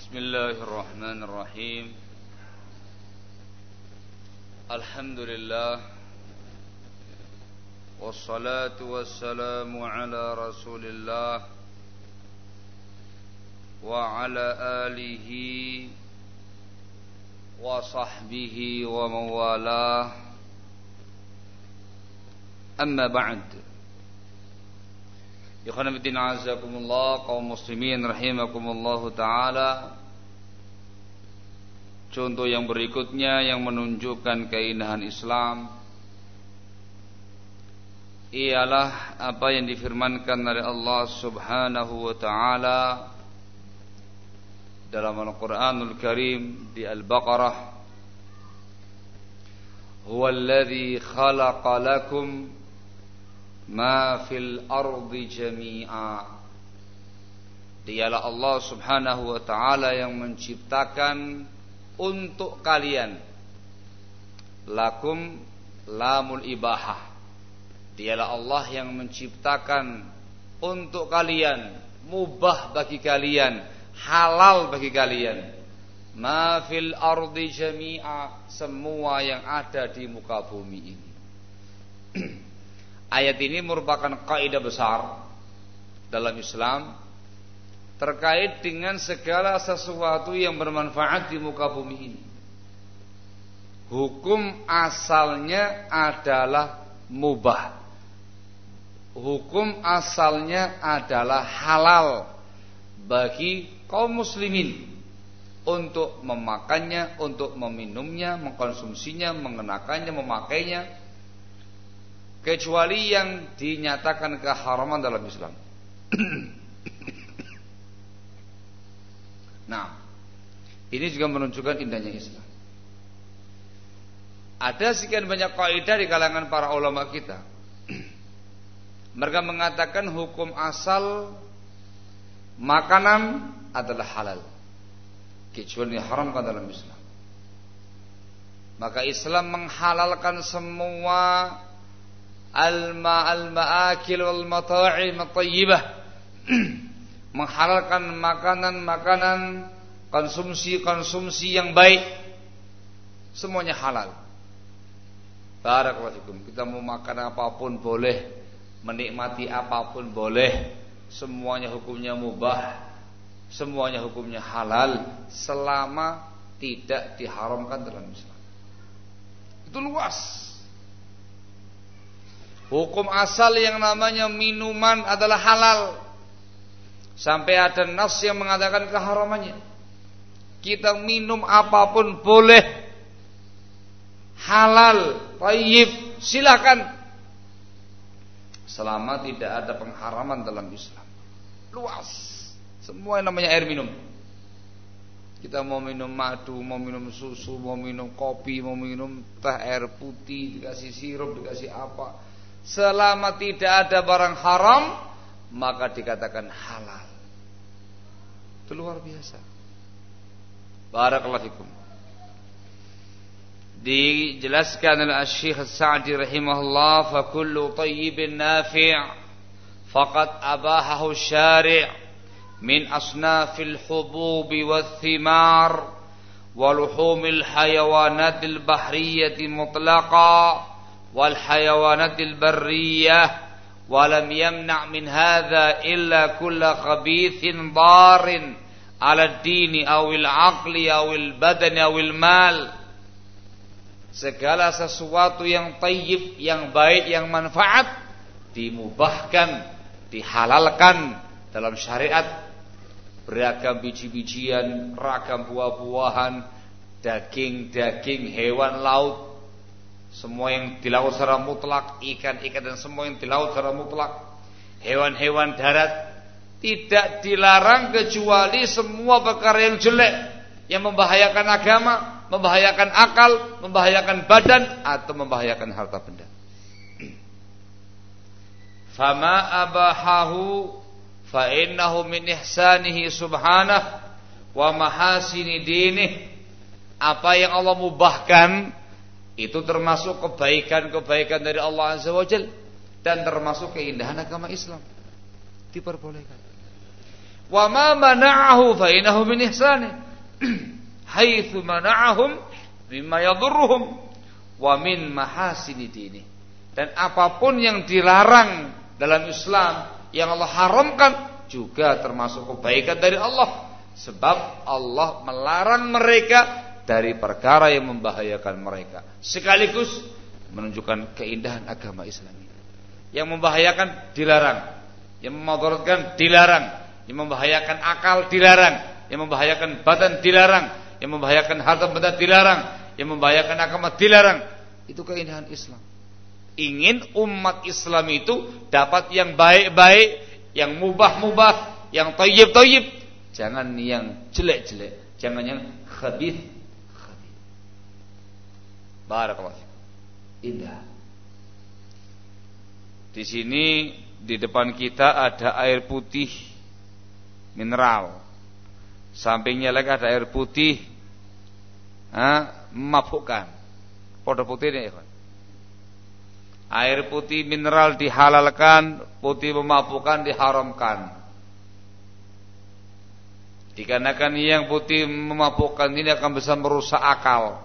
Bismillahirrahmanirrahim. Alhamdulillah. Wassalatu wassalamu ala Rasulillah wa ala alihi wa sahbihi wa mawalah. Amma ba'd. Ikhwan fillah azakumullah, kaum muslimin rahimakumullah taala. Contoh yang berikutnya yang menunjukkan keindahan Islam ialah apa yang difirmankan oleh Allah Subhanahu wa taala dalam Al-Qur'anul Karim di Al-Baqarah. Huwallazi khalaqa lakum ma fil ardi jami'a. Dialah Allah Subhanahu wa taala yang menciptakan untuk kalian. Lakum lamul ibahah. Dialah Allah yang menciptakan untuk kalian, mubah bagi kalian, halal bagi kalian. Ma fil ardi jami'a, semua yang ada di muka bumi ini. Ayat ini merupakan kaidah besar dalam Islam terkait dengan segala sesuatu yang bermanfaat di muka bumi ini. Hukum asalnya adalah mubah. Hukum asalnya adalah halal bagi kaum muslimin untuk memakannya, untuk meminumnya, mengkonsumsinya, mengenakannya, memakainya, kecuali yang dinyatakan keharaman dalam Islam. Nah, ini juga menunjukkan indahnya Islam. Ada sekian banyak kaidah di kalangan para ulama kita. Mereka mengatakan hukum asal makanan adalah halal, kecuali diharamkan dalam Islam. Maka Islam menghalalkan semua al-ma'akil wal mata'im at-tayyibah. Menghalalkan makanan-makanan, konsumsi yang baik, semuanya halal. Barakallahu fikum. Kita mau makan apapun boleh, menikmati apapun boleh, semuanya hukumnya mubah, semuanya hukumnya halal selama tidak diharamkan dalam Islam. Itu luas. Hukum asal yang namanya minuman adalah halal. Sampai ada nas yang mengatakan keharamannya. Kita minum apapun boleh, halal, thayyib, silakan, selama tidak ada pengharaman dalam Islam. Luas. Semua yang namanya air minum. Kita mau minum madu, mau minum susu, mau minum kopi, mau minum teh, air putih, dikasih sirup, dikasih apa, selama tidak ada barang haram, maka dikatakan halal. Itu luar biasa. Barakallahu fikum. Dijelaskan oleh Syekh Sa'di rahimahullah, fa kullu tayyibin nafi' faqad abahahu syari' min asnafil hububi wath thimar wa luhumil hayawanatil bahriyati mutlaqa wal hayawanatil barriyah. Walam yamna' min hadha illa kulla khabithin darin ala dini awil aqli awil badani awil mal. Segala sesuatu yang tayyib, yang baik, yang manfaat dimubahkan, dihalalkan dalam syariat. Beragam biji-bijian, ragam buah-buahan, daging-daging, hewan laut, semua yang di laut secara mutlak, ikan-ikan dan semua yang di laut secara mutlak, hewan-hewan darat, tidak dilarang kecuali semua perkara yang jelek, yang membahayakan agama, membahayakan akal, membahayakan badan, atau membahayakan harta benda. Fama abahahu fa innahu min ihsanihi subhanahu wa mahasini dinih. Apa yang Allah mubahkan itu termasuk kebaikan-kebaikan dari Allah Azza wa Jalla dan termasuk keindahan agama Islam. Diperbolehkan. Wa ma mana'ahu fa innahu min ihsanih. Haitsu mana'ahum mimma yadurruhum wa min mahasini dini. Dan apapun yang dilarang dalam Islam yang Allah haramkan juga termasuk kebaikan dari Allah, sebab Allah melarang mereka dari perkara yang membahayakan mereka, sekaligus menunjukkan keindahan agama Islam ini. Yang membahayakan dilarang, yang memudaratkan dilarang, yang membahayakan akal dilarang, yang membahayakan badan dilarang, yang membahayakan harta benda dilarang, yang membahayakan agama dilarang. Itu keindahan Islam. Ingin umat Islam itu dapat yang baik-baik, yang mubah-mubah, yang thayyib-thayyib, jangan yang jelek-jelek, jangan yang khabith. Barakallahu fiik. Indah. Di sini di depan kita ada air putih mineral. Sampingnya lagi ada air putih memabukkan. Podo putih ini, ya. Air putih mineral dihalalkan, putih memabukkan diharamkan. Dikarenakan yang putih memabukkan ini akan bisa merusak akal.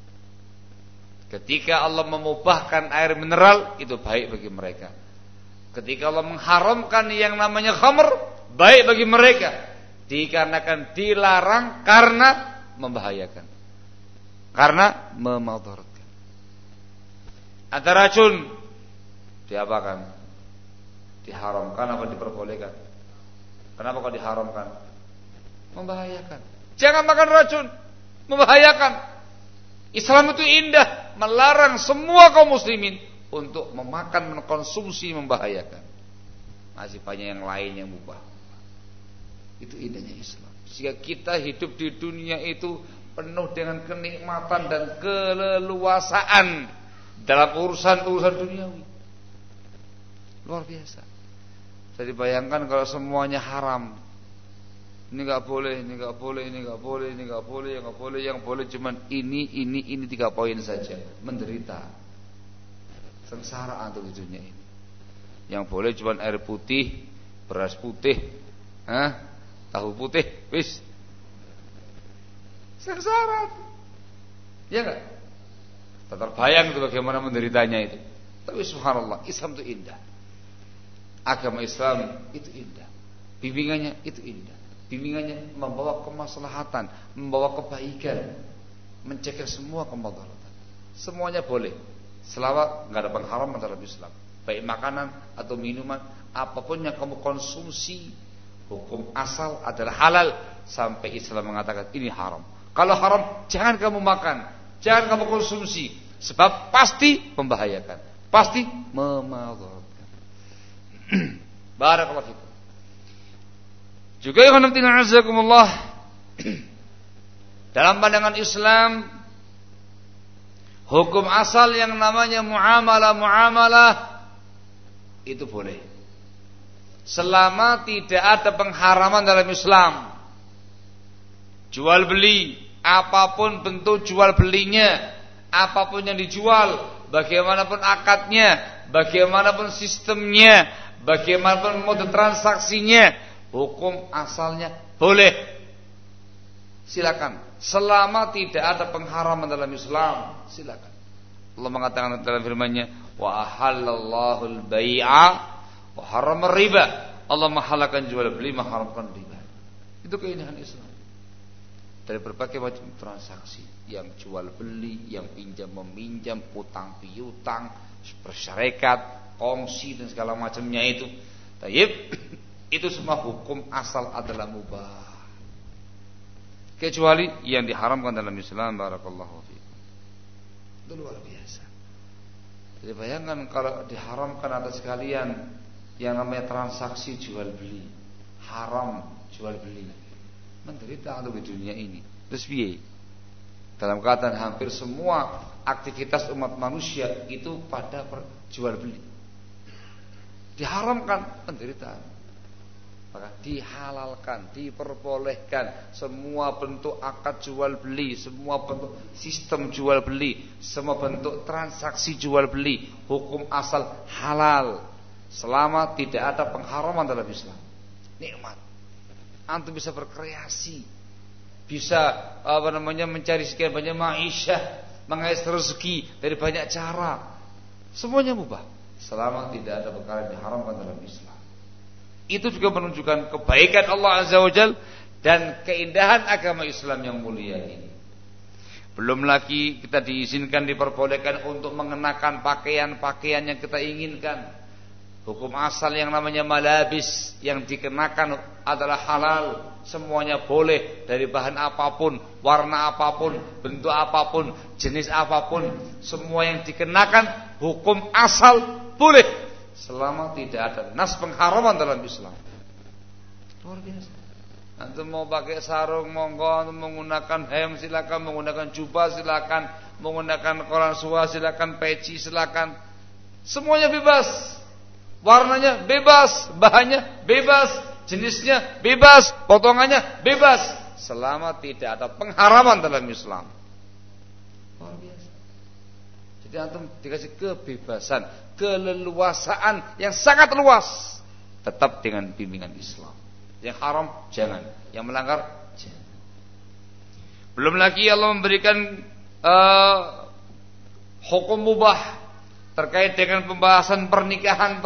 Ketika Allah memubahkan air mineral, itu baik bagi mereka. Ketika Allah mengharamkan yang namanya khamr, baik bagi mereka. Dikarenakan dilarang karena membahayakan, karena memudaratkan. Ada racun, diapakan? Diharamkan apa diperbolehkan? Kenapa kok diharamkan? Membahayakan. Jangan makan racun, membahayakan. Islam itu indah, melarang semua kaum muslimin untuk memakan, mengkonsumsi membahayakan. Masih banyak yang lain yang mubah. Itu indahnya Islam. Sehingga kita hidup di dunia itu penuh dengan kenikmatan dan keleluasaan dalam urusan-urusan duniawi. Luar biasa. Jadi bayangkan kalau semuanya haram. Ini enggak boleh, ini enggak boleh, ini enggak boleh, ini enggak boleh, yang enggak boleh, yang boleh cuman ini 3 poin saja. Menderita. Sengsara antum di dunia ini. Yang boleh cuman air putih, beras putih, tahu putih, wis. Sengsara. Ya enggak? Tak terbayang itu bagaimana menderitanya itu. Tapi subhanallah, Islam itu indah. Agama Islam itu indah. Bimbingannya itu indah. Bimbingannya membawa kemaslahatan, membawa kebaikan, mencegah semua kemudaratan. Semuanya boleh, selama enggak ada pengharaman dalam Islam. Baik makanan atau minuman, apapun yang kamu konsumsi, hukum asal adalah halal sampai Islam mengatakan ini haram. Kalau haram, jangan kamu makan, jangan kamu konsumsi, sebab pasti membahayakan, pasti memudaratkan. Barakallahu fikum. Juga ya khonamtina azakumullah, dalam pandangan Islam, hukum asal yang namanya muamalah itu boleh, selama tidak ada pengharaman dalam Islam. Jual beli, apapun bentuk jual belinya, apapun yang dijual, bagaimanapun akadnya, bagaimanapun sistemnya, bagaimanapun mode transaksinya, hukum asalnya boleh. Silakan, selama tidak ada pengharaman dalam Islam, silakan. Allah mengatakan dalam firman-Nya, wa ahallallahu al-bai'a wa harrama riba. Allah menghalalkan jual beli, mengharamkan riba. Itu keindahan Islam. Dari berbagai macam transaksi, yang jual beli, yang pinjam meminjam, utang piutang, bersyarekat, kongsi dan segala macamnya itu. Tayyib, itu semua hukum asal adalah mubah, kecuali yang diharamkan dalam Islam. Barakallahu fiikum. Itu luar biasa. Jadi bayangkan kalau diharamkan atas sekalian yang namanya transaksi jual beli, haram jual beli, menderita untuk di dunia ini. Terus piye? Dalam keadaan hampir semua aktivitas umat manusia itu pada jual beli, diharamkan, penderitaan. Maka dihalalkan, diperbolehkan semua bentuk akad jual beli, semua bentuk sistem jual beli, semua bentuk transaksi jual beli, hukum asal halal selama tidak ada pengharaman dalam Islam. Nikmat. antum bisa berkreasi, bisa mencari sekian banyak ma'isyah, mengais rezeki dari banyak cara. Semuanya mubah selama tidak ada perkara yang diharamkan dalam Islam. Itu juga menunjukkan kebaikan Allah Azza wa Jalla dan keindahan agama Islam yang mulia ini. Belum lagi kita diizinkan, diperbolehkan untuk mengenakan pakaian-pakaian yang kita inginkan. Hukum asal yang namanya malabis yang dikenakan adalah halal. Semuanya boleh, dari bahan apapun, warna apapun, bentuk apapun, jenis apapun. Semua yang dikenakan hukum asal boleh, selama tidak ada nas pengharaman dalam Islam. Luar biasa. Antum mau pakai sarung monggo, antum menggunakan hem silakan, menggunakan jubah silakan, menggunakan koran suah silakan, peci silakan. Semuanya bebas. Warnanya bebas, bahannya bebas, jenisnya bebas, potongannya bebas, selama tidak ada pengharaman dalam Islam. Luar biasa. Jadi antum dikasih kebebasan, keleluasaan yang sangat luas, tetap dengan bimbingan Islam. Yang haram jangan, yang melanggar jangan. Belum lagi Allah memberikan hukum mubah terkait dengan pembahasan pernikahan.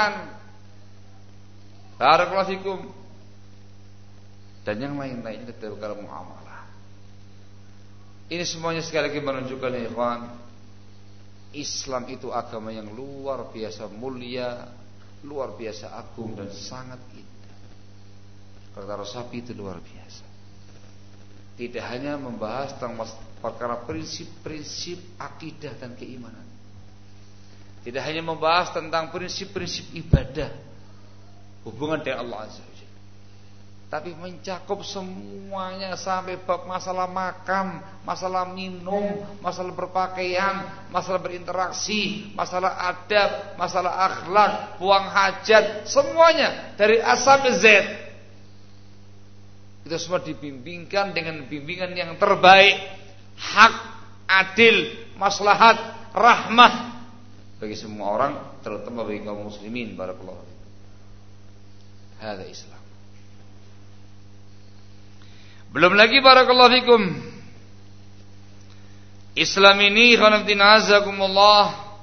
Barakallahu fikum. Dan yang lain-lainnya dari perkara muamalah. Ini semuanya sekali lagi menunjukkan ya ikhwan, Islam itu agama yang luar biasa mulia, luar biasa agung dan sangat indah. Perkara sapi itu luar biasa. Tidak hanya membahas tentang perkara prinsip-prinsip akidah dan keimanan. Tidak hanya membahas tentang prinsip-prinsip ibadah, hubungan dengan Allah Azza wa Jalla, tapi mencakup semuanya sampai bab masalah makan, masalah minum, masalah berpakaian, masalah berinteraksi, masalah adab, masalah akhlak, buang hajat, semuanya dari A sampai Z. Itu semua dibimbingkan dengan bimbingan yang terbaik, hak, adil, maslahat, rahmah bagi semua orang, terutama bagi kaum muslimin. Barakallahu fiikum. Hada Islam. Belum lagi barakallahu fikum, Islam ini khonafdina azakumullah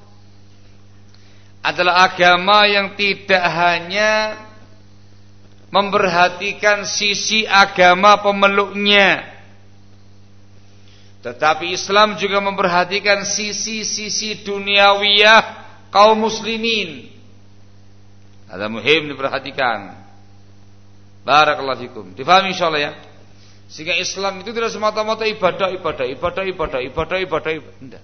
adalah agama yang tidak hanya memperhatikan sisi agama pemeluknya, tetapi Islam juga memperhatikan sisi-sisi duniawiyah kaum muslimin. Ada muhim diperhatikan. Barakallahu fikum. Difahami insyaallah ya. Sehingga Islam itu tidak semata-mata ibadah. Tidak.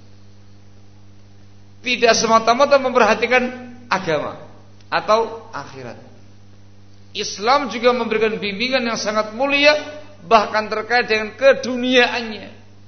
Tidak semata-mata memperhatikan agama atau akhirat. Islam juga memberikan bimbingan yang sangat mulia, bahkan terkait dengan keduniaannya.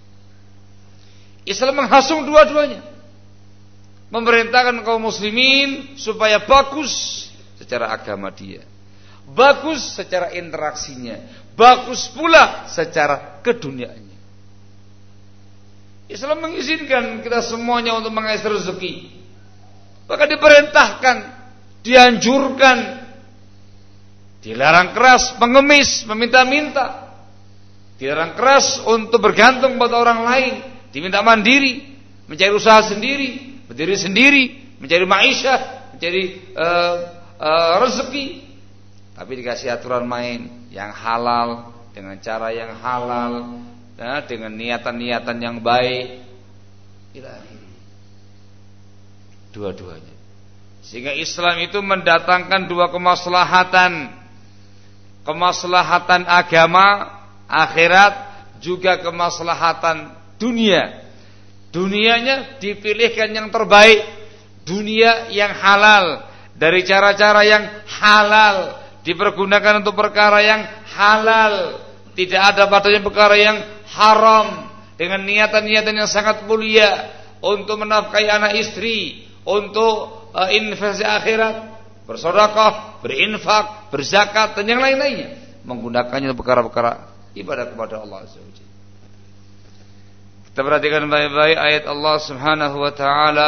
Islam menghasung dua-duanya, memerintahkan kaum muslimin supaya bagus secara agama dia, bagus secara interaksinya, bagus pula secara keduniaannya. Islam mengizinkan kita semuanya untuk mengais rezeki, bahkan diperintahkan, dianjurkan, dilarang keras mengemis, meminta-minta, dilarang keras untuk bergantung pada orang lain, diminta mandiri, mencari usaha sendiri, berdiri sendiri, mencari ma'isyah, mencari rezeki. Tapi dikasih aturan main yang halal, dengan cara yang halal, dengan niatan-niatan yang baik, ila akhiri. Dua-duanya. Sehingga Islam itu mendatangkan dua kemaslahatan. Kemaslahatan agama, akhirat, juga kemaslahatan dunia. Dunianya dipilihkan yang terbaik, dunia yang halal, dari cara-cara yang halal, dipergunakan untuk perkara yang halal, tidak ada padanya perkara yang haram, dengan niatan-niatan yang sangat mulia, untuk menafkahi anak istri, untuk investasi akhirat, bersedekah, berinfak, berzakat dan yang lain-lainnya, menggunakannya perkara-perkara ibadah kepada Allah Azza wa Jalla. Kita perhatikan baik-baik ayat Allah Subhanahu wa taala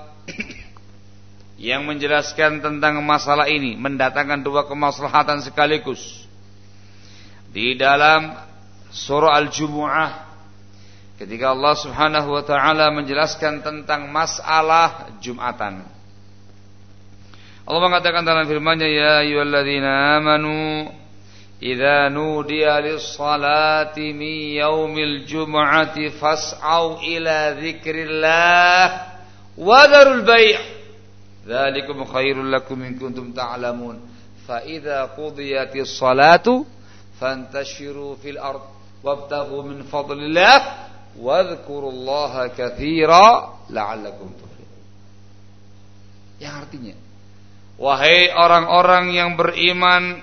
yang menjelaskan tentang masalah ini, mendatangkan dua kemaslahatan sekaligus. di dalam surah Al-Jumu'ah ketika Allah Subhanahu wa taala menjelaskan tentang masalah Jumatan. Allah mengatakan dalam firman-Nya, ya ayyuhalladzina amanu idza nudiya lis-salati min yaumil jumu'ati fas'au ila dzikrillah wa dzarul bai'. Dzalikum khairul lakum in kuntum ta'lamun. Fa idza qudiyatis salatu fantashiru fil ard wabtaghu min fadlillah wadhkurullaha katsira la'allakum tuflihun. Yang artinya, wahai orang-orang yang beriman,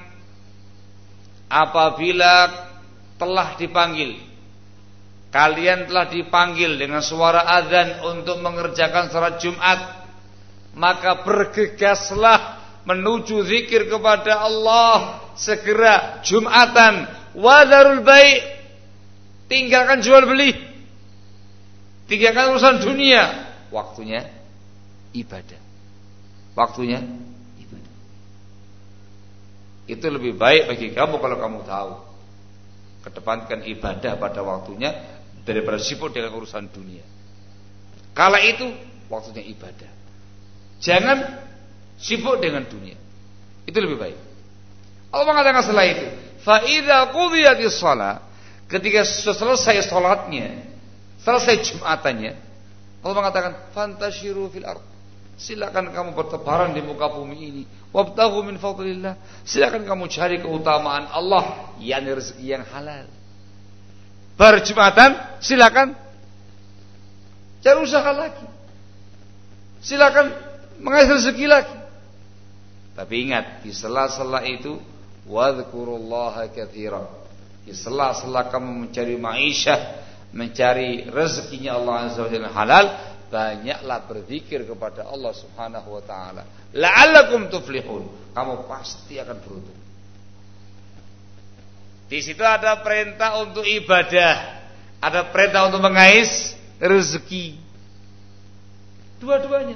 apabila telah dipanggil, kalian telah dipanggil dengan suara azan untuk mengerjakan salat Jumat, maka bergegaslah menuju zikir kepada Allah, segera Jumatan. Wadharul bai', tinggalkan jual beli, tinggalkan urusan dunia. Waktunya ibadah. Waktunya ibadah. Itu lebih baik bagi kamu kalau kamu tahu. Kedepankan ibadah pada waktunya daripada sibuk dengan urusan dunia. Kala itu waktunya ibadah. Jangan sibuk dengan dunia. Itu lebih baik. Allah mengatakan setelah itu, fa idza qudiyatis shalah, ketika selesai salatnya, selesai Jumatannya, Allah mengatakan fantashiru fil ard. Silakan kamu bertebaran di muka bumi ini. Wabtaghu min fadlillah. Silakan kamu cari keutamaan Allah, yakni rezeki yang halal. Berjumatan, silakan cari usaha lagi. Silakan mengais rezeki lagi. Tapi ingat, di sela-sela itu wadhkurullaha katsiran. Di sela-sela kamu mencari ma'isyah, mencari rezekinya Allah Azza wa Jalla halal, banyaklah berzikir kepada Allah Subhanahu wa taala. La'allakum tuflihun. Kamu pasti akan beruntung. Di situ ada perintah untuk ibadah, ada perintah untuk mengais rezeki. Dua-duanya.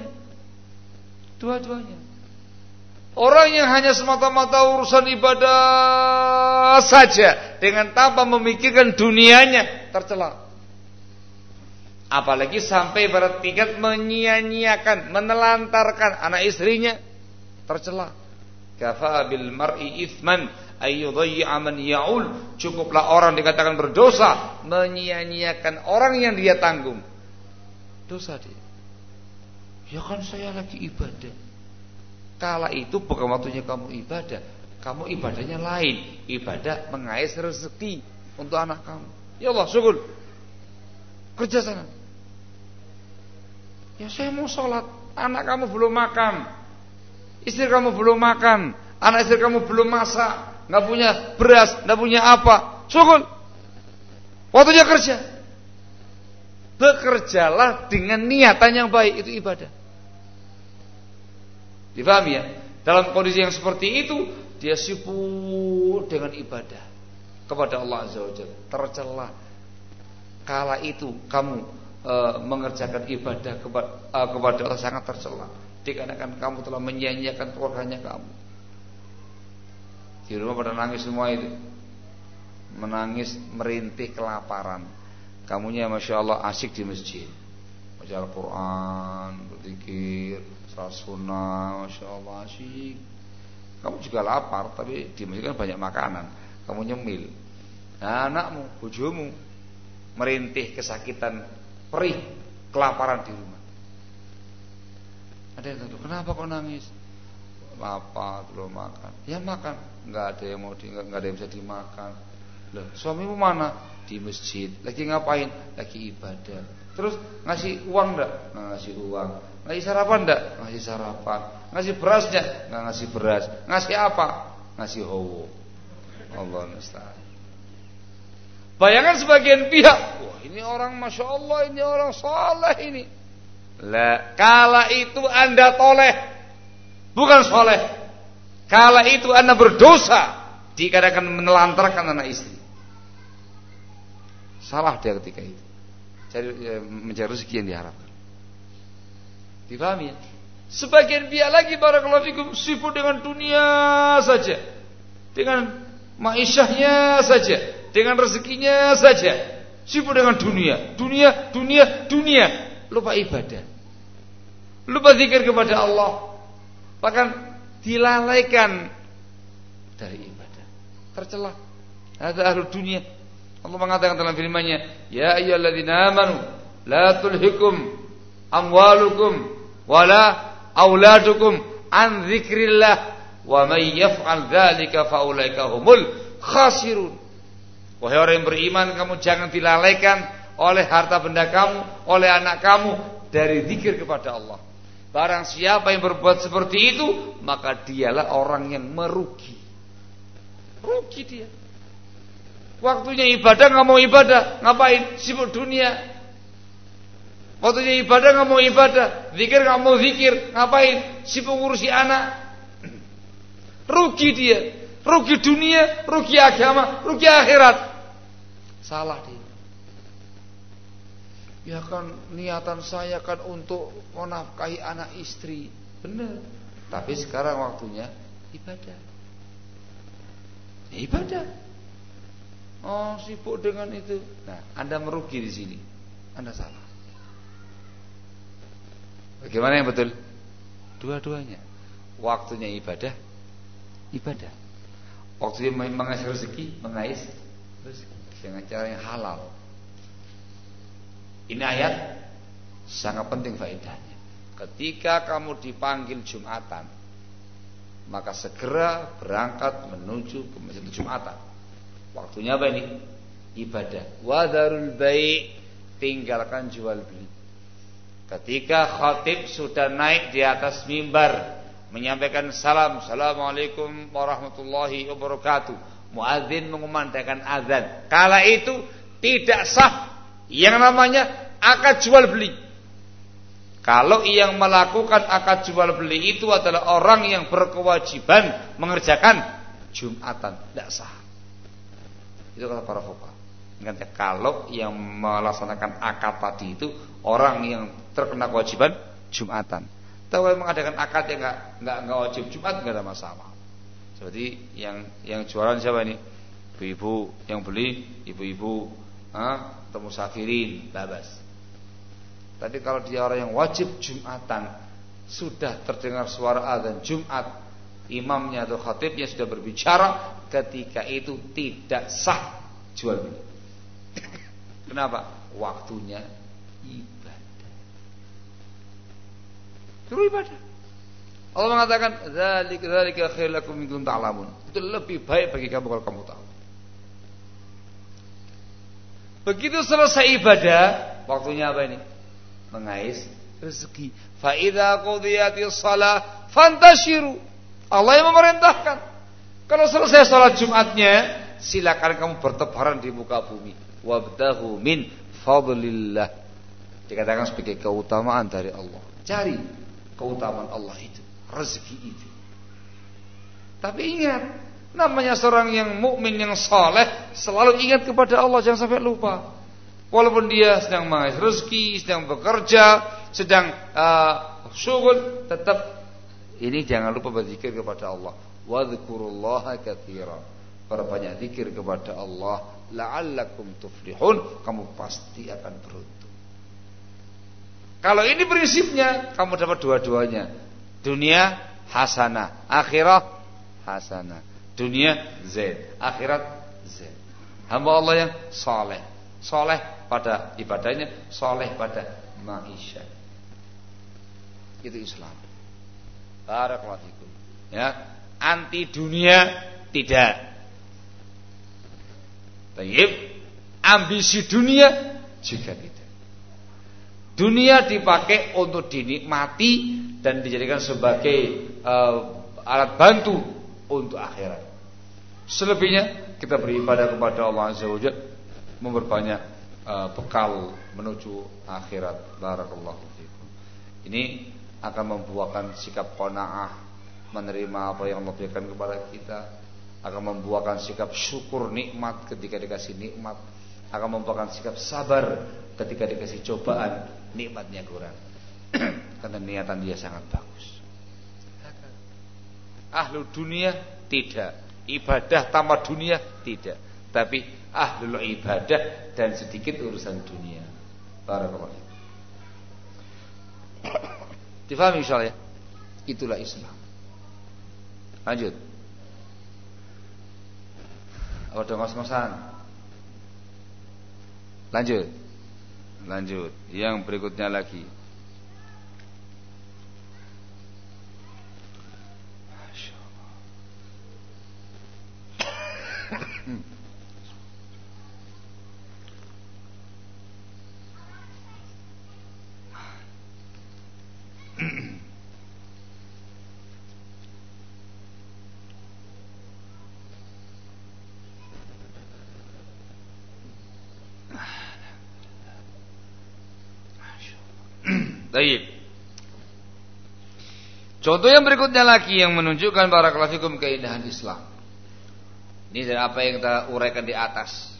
Orang yang hanya semata-mata urusan ibadah saja dengan tanpa memikirkan dunianya tercela. Apalagi sampai pada tingkat menyia-nyiakan, menelantarkan anak istrinya, tercela. Kafa bil mar'i itsman ay yudayya man ya'ul. Cukuplah orang dikatakan berdosa menyia-nyiakan orang yang dia tanggung. Dosa dia. Ya kan saya lagi ibadah. Kala itu bukan waktunya kamu ibadah. Kamu ibadahnya lain. Ibadah mengais rezeki untuk anak kamu. Ya Allah, syukur. Kerja sana. Ya saya mau sholat. Anak kamu belum makan. Istri kamu belum makan. Anak istri kamu belum masak. Gak punya beras, gak punya apa. Syukur. Waktunya kerja. Bekerjalah dengan niatan yang baik. Itu ibadah. Difahami ya? Dalam kondisi yang seperti itu, dia sibuk dengan ibadah kepada Allah Azza wa Jalla. Tercela. Kala itu kamu mengerjakan ibadah kepada Allah sangat tercela. Dikarenakan kamu telah menyia-nyiakan keluarganya kamu. Di rumah pada nangis semua itu. Menangis, merintih kelaparan. Kamunya Masya Allah asyik di masjid, baca Al-Quran, berzikir, salat sunnah, Masya Allah asyik. Kamu juga lapar, tapi di masjid kan banyak makanan. Kamu nyemil. Nah, anakmu, bojomu merintih kesakitan, perih, kelaparan di rumah. Ada yang tahu, kenapa kok nangis? Lapar, belum makan. Ya makan, nggak ada yang bisa dimakan. Loh, suamimu mana? Di masjid. Lagi ngapain? Lagi ibadah. Terus ngasih uang enggak? Nggak ngasih uang. Ngasih sarapan enggak? Ngasih sarapan. Ngasih beras enggak? Nggak ngasih beras. Ngasih apa? Ngasih hawa. Allah musta'an. Bayangkan sebagian pihak, wah ini orang Masya Allah, ini orang soleh ini. Lah, kala itu Anda toleh, bukan soleh. Kala itu Anda berdosa, dikarenakan menelantarkan anak istri. Salah dia ketika itu. Mencari rezeki yang diharapkan. Dipahami ya? Sebagian pihak lagi barakallahu fikum sibuk dengan dunia saja. Dengan Maisyahnya saja, dengan rezekinya saja. Sibuk dengan dunia. Lupa ibadah. Lupa zikir kepada Allah. Bahkan dilalaikan dari ibadah. Tercela. Ada ahlu dunia. Allah mengatakan dalam firman-Nya, "Ya ayyuhalladzina amanu la tulhikum amwalukum wala auladukum an dzikrillah wa may yaf'al dzalika faulaika humul khasirun." Wahai orang yang beriman, kamu jangan dilalaikan oleh harta benda kamu, oleh anak kamu dari zikir kepada Allah. Barang siapa yang berbuat seperti itu, maka dialah orang yang merugi. Rugi dia. Waktunya ibadah nggak mau ibadah, ngapain? Sibuk dunia. Waktunya ibadah nggak mau ibadah, zikir nggak mau zikir, ngapain? Sibuk ngurusi anak. Rugi dia, rugi dunia, rugi agama, rugi akhirat. Salah dia. Ya kan niatan saya kan untuk menafkahi anak istri, benar. Tapi sekarang waktunya ibadah. Ya, ibadah. Oh, sibuk dengan itu. Nah, Anda merugi di sini. Anda salah. Bagaimana yang betul? Dua-duanya. Waktunya ibadah. Waktunya mengais rezeki, mengais rezeki dengan cara yang halal. Ini ayat sangat penting faedahnya. Ketika kamu dipanggil Jumatan, maka segera berangkat menuju ke masjid Jumatan. Waktunya apa ini? Ibadah. Wadharul bai', tinggalkan jual beli. Ketika khatib sudah naik di atas mimbar menyampaikan salam, assalamualaikum warahmatullahi wabarakatuh, muadzin mengumandangkan azan, kala itu tidak sah yang namanya akad jual beli. Kalau yang melakukan akad jual beli itu adalah orang yang berkewajiban mengerjakan Jumatan, tidak sah. Itu kata para fuqaha. Ingat, kalau yang melaksanakan akad tadi itu orang yang terkena kewajiban Jumatan. Tapi kalau mengadakan akad yang enggak wajib Jumat, enggak ada masalah. Seperti yang jualan siapa ini? Ibu-ibu yang beli, ibu-ibu atau musafirin, babas. Tapi kalau dia orang yang wajib Jumatan, sudah terdengar suara azan Jumat, imamnya atau khatibnya sudah berbicara, ketika itu tidak sah jual beli. Kenapa? Waktunya ibadah. Suruh ibadah. Allah mengatakan, "Dzalika khairul lakum in kuntum ta'lamun." Itu lebih baik bagi kamu kalau kamu tahu. Begitu selesai ibadah, waktunya apa ini? Mengais rezeki. Fa idza qudiyatis shalah fantashiru. Allah yang memerintahkan. Kalau selesai salat Jumatnya, silakan kamu bertebaran di muka bumi. Wabtaghu min fadlillah. Dikatakan sebagai keutamaan dari Allah. Cari keutamaan Allah itu, rezeki itu. Tapi ingat, namanya seorang yang mukmin yang saleh selalu ingat kepada Allah, jangan sampai lupa. Walaupun dia sedang mengais rezeki, sedang bekerja, sedang syughul, tetap ini jangan lupa berzikir kepada Allah. Wadhkurullaha katsiran. Perbanyak zikir kepada Allah, la'allakum tuflihun, kamu pasti akan beruntung. Kalau ini prinsipnya, kamu dapat dua-duanya. Dunia hasanah, akhirat hasanah. Dunia Z, akhirat Z. Hamba Allah yang saleh, saleh pada ibadahnya, saleh pada maisha. Itu Islam. Barakallahu fikum. Ya, anti dunia tidak. Baik, ambisi dunia juga tidak. Dunia dipakai untuk dinikmati dan dijadikan sebagai alat bantu untuk akhirat. Selebihnya kita beribadah kepada Allah Azza wa Jalla, memperbanyak bekal menuju akhirat. Barakallahu fikum. Ini akan membuahkan sikap qanaah, menerima apa yang Allah berikan kepada kita, akan membuahkan sikap syukur nikmat ketika dikasih nikmat, akan membuahkan sikap sabar ketika dikasih cobaan, nikmatnya kurang. Karena niatan dia sangat bagus. Ahlu dunia tidak. ibadah tambah dunia, tidak. Tapi ahlul ibadah dan sedikit urusan dunia. Barakallahu fiik. Difahami insyaallah ya? Itulah Islam. Lanjut. Ada ngos-ngosan. Lanjut. Yang berikutnya lagi. Baik. Contoh yang berikutnya lagi yang menunjukkan barakallahu fikum keindahan Islam. Ini dari apa yang kita uraikan di atas.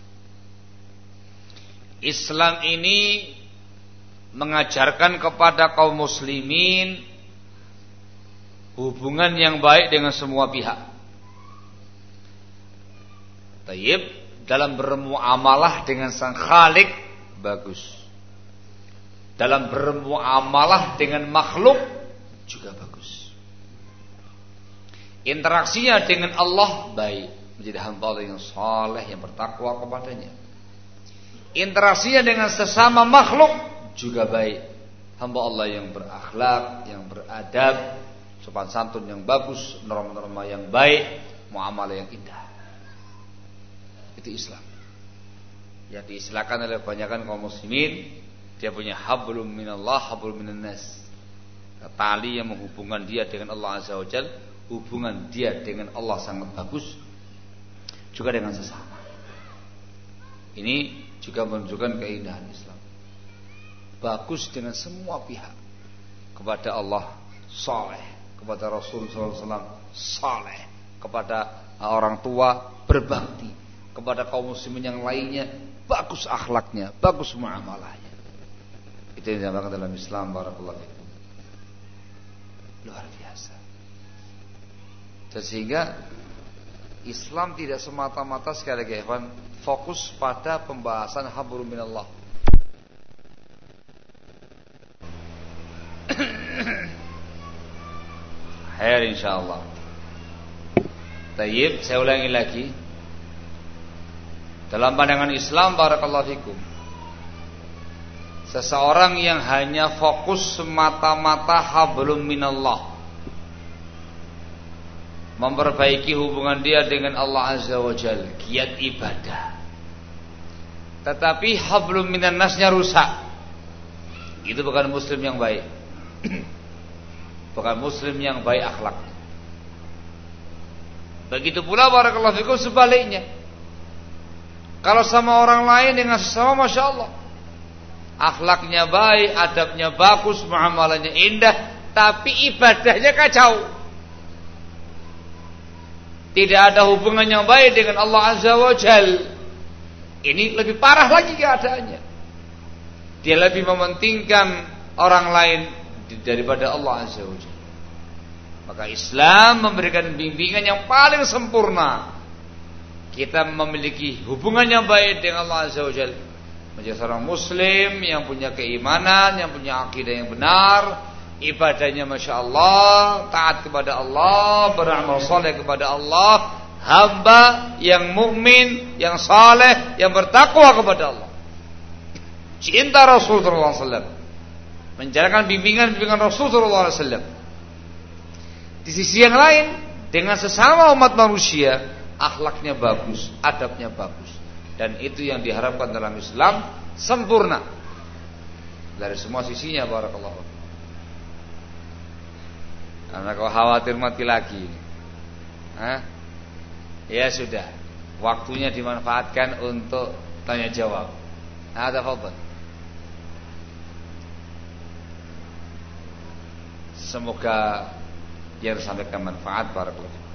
Islam ini mengajarkan kepada kaum muslimin hubungan yang baik dengan semua pihak. Tayyib, dalam bermuamalah dengan sang Khalik bagus. Dalam bermuamalah dengan makhluk juga bagus. Interaksinya dengan Allah baik, menjadi hamba yang saleh yang bertakwa kepadanya. Interaksinya dengan sesama makhluk juga baik, hamba Allah yang berakhlak, yang beradab, sopan santun yang bagus, norma-norma yang baik, muamalah yang indah. Itu Islam. Yang diistilahkan oleh kebanyakan kaum muslimin, dia punya hablum minallah, hablum minan nas. Tali yang menghubungkan dia dengan Allah Azza wa Jalla, hubungan dia dengan Allah sangat bagus, juga dengan sesama. Ini juga menunjukkan keindahan Islam. Bagus dengan semua pihak. Kepada Allah saleh, kepada Rasul sallallahu alaihi wasallam saleh, kepada orang tua berbakti, kepada kaum muslimin yang lainnya bagus akhlaknya, bagus muamalahnya. Itu yang dinamakan dalam Islam barakallahu fikum. Luar biasa. Sehingga Islam tidak semata-mata sekali lagi fokus pada pembahasan hablum minallah. Khair insyaallah. Tayyib, saya ulangi lagi. Dalam pandangan Islam barakallahu fikum, seseorang yang hanya fokus semata-mata hablum minallah, memperbaiki hubungan dia dengan Allah Azza wa Jalla, giat ibadah, tetapi hablum minan nasnya rusak, itu bukan muslim yang baik. Bukan muslim yang baik akhlaknya. Begitu pula barakallahu fikum sebaliknya. Kalau sama orang lain dengan sesama masya Allah, akhlaknya baik, adabnya bagus, muamalahnya indah, tapi ibadahnya kacau. Tidak ada hubungan yang baik dengan Allah Azza wa Jal. Ini lebih parah lagi keadaannya. Dia lebih mementingkan orang lain daripada Allah Azza wa Jal. Maka Islam memberikan bimbingan yang paling sempurna. Kita memiliki hubungan yang baik dengan Allah Azza wa Jal, menjadi seorang muslim yang punya keimanan, yang punya akidah yang benar, ibadahnya masya Allah, taat kepada Allah, beramal saleh kepada Allah, hamba yang mukmin, yang saleh, yang bertakwa kepada Allah, cinta Rasulullah SAW, menjalankan bimbingan Rasulullah SAW. Di sisi yang lain, dengan sesama umat manusia, akhlaknya bagus, adabnya bagus, dan itu yang diharapkan dalam Islam, sempurna dari semua sisinya barakallahu. Karena kau khawatir mati lagi, ya sudah, waktunya dimanfaatkan untuk tanya jawab. Ada apa? Semoga yang disampaikan manfaat barakallahu.